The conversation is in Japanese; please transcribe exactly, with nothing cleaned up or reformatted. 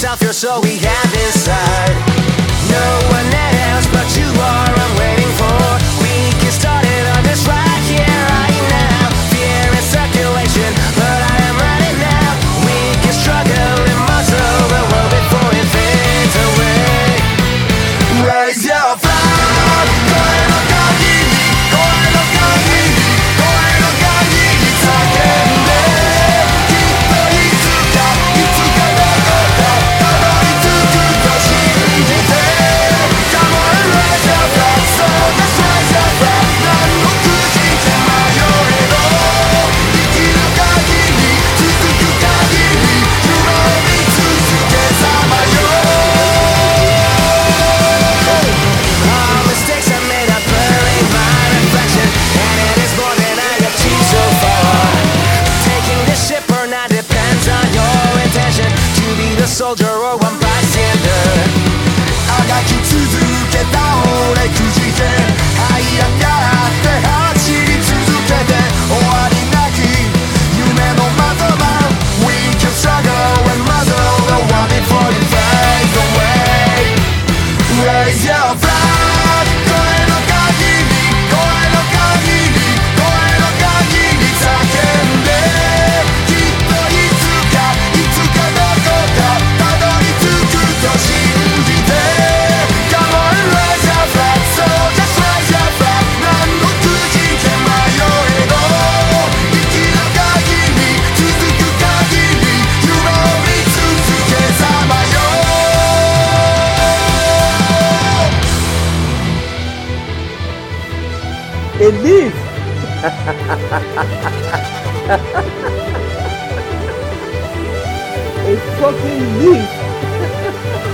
yourself, you're so we have inside. No one else but you are I'm waiting for. We get started on this right here, right now. Fear in circulation, but I am ready now. We can struggle and muscle the world before it fades away. Raise your flag, 声の限り、声の限り、声の限り叫んで、きっといつか、いつかどこかたどり着くと信じて。Come on, raise your flag, so just raise your flag. 何の苦心で迷えど、生きる限り、続く限り、夢を見続けさまよ。All mistakes I made are blurring my reflection, and it is more than I achieved so far. Taking the ship or not depends on your intention to be the soldier or one bystander. あがき続けた俺くじけ這い上がって走り続けて終わりなき夢の的だ We can struggle and muzzle the one before it fades away. Raise your flag. 声の限り声の限り声の限り叫んできっといつかいつかどこかたどり着くと信じて Come on, raise your flag, so just raise your flag. 何の苦心で迷えど生きる限り続く限り夢を見続けさまよ Elise! It's fucking Elise!